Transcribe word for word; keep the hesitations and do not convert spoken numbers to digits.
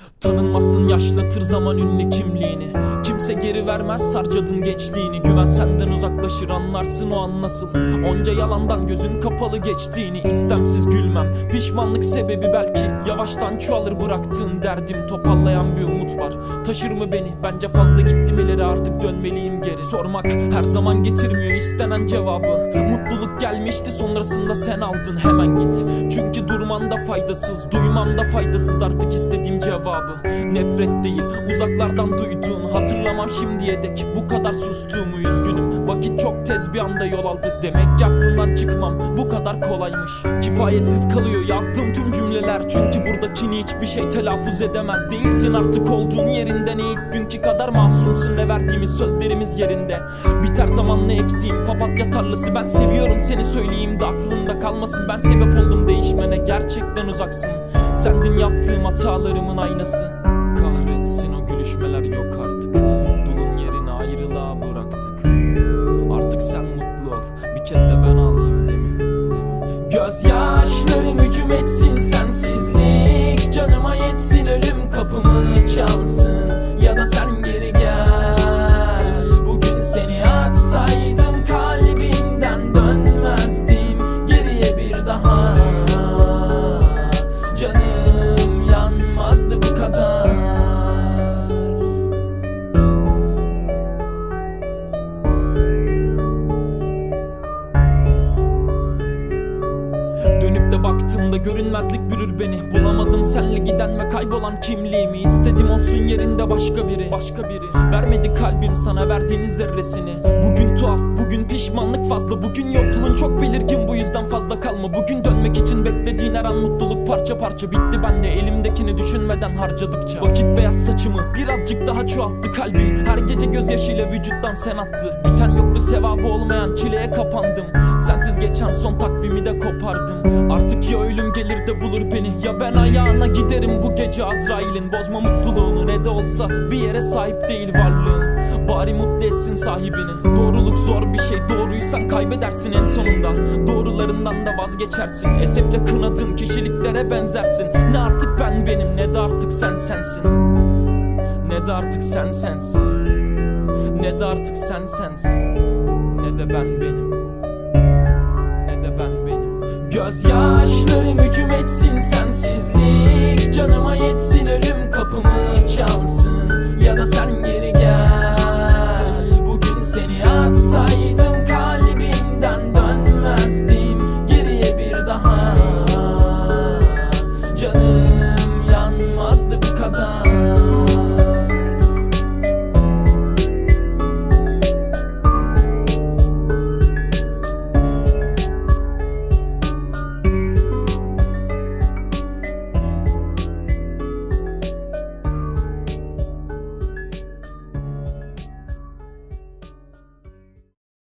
Tanınmasın, yaşlatır zaman ünlü kimliğini. Kimse geri vermez sarcadın gençliğini. Güven senden uzaklaşır, anlarsın o an nasıl onca yalandan gözün kapalı geçtiğini. İstemsiz gülmem, pişmanlık sebebi belki. Yavaştan çoğalır bıraktığın derdim. Toparlayan bir umut var, taşır mı beni? Bence fazla gittim ileri, artık dönmeliyim geri. Sormak her zaman getirmiyor istenen cevabı. Mutluluk gelmişti, sonrasında sen aldın. Hemen git, çünkü durman da faydasız, duymam da faydasız artık istediğim cevabı. Nefret değil, uzaklardan duyduğun. Hatırlamam şimdiye dek bu kadar sustuğumu, üzgünüm. Vakit çok tez bir anda yol aldı. Demek ki aklımdan çıkmam bu kadar kolaymış. Kifayetsiz kalıyor yazdığım tüm cümleler, çünkü buradakini hiçbir şey telaffuz edemez. Değilsin artık olduğun yerinde, ne ilk günkü kadar masumsun, ne verdiğimiz sözlerimiz yerinde. Biter zamanla ektiğim papatya tarlası. Ben seviyorum seni söyleyeyim de aklında kalmasın. Ben sebep oldum değişmene, gerçekten uzaksın. Sendin yaptığım hatalarımın aynası. Kahretsin o gülüşmeler yok artık. Mutluluğun yerine ayrılığa bıraktık. Artık sen mutlu ol, bir kez de ben ağlayayım değil mi? Değil mi? Gözyaşlarım hücum etsin, sensizlik canıma yetsin. Ölüm kapımı çalsın ya da sen geri gel. Bugün seni atsaydım kalbimden dönmezdim geriye bir daha. Canım yanmazdı bu kadar. Dönüp de baktığımda görünmezlik bürür beni. Bulamadım senle giden ve kaybolan kimliğimi. İstedim olsun yerinde başka biri, başka biri. Vermedi kalbim sana verdiğiniz zerresini. Bugün tuhaf, bugün pişmanlık fazla. Bugün yokluğun çok belirgin, bu yüzden fazla kalma. Bugün dönmek için beklediğin her an mutluluk parça parça bitti bende, elimdekini düşünmeden harcadıkça. Vakit beyaz saçımı birazcık daha çoğalttı kalbim. Her gece gözyaşıyla vücuttan sen attı. Biten yoktu, sevabı olmayan çileye kapandım. Sensiz geçen son takvimi de kopardım. Artık ya ölüm gelir de bulur beni, ya ben ayağına giderim bu gece Azrail'in. Bozma mutluluğunu, ne de olsa bir yere sahip değil varlığın. Bari mutlu etsin sahibini. Doğruluk zor bir şey, doğruysan kaybedersin en sonunda. Doğrularından da vazgeçersin. Esefle kınadığın kişiliklere benzersin. Ne artık ben benim, ne de artık sen sensin. Ne de artık sen sensin. Ne de artık sen sensin. Ne de ben benim. Ne de ben benim. Gözyaşlarım hücum etsin, sensizlik canıma yetsin. Ölüm kapımı çalsın ya da sen geri gel. Bugün seni atsaydım kalbimden dönmezdim geriye bir daha. Canım yanmazdı bu kadar.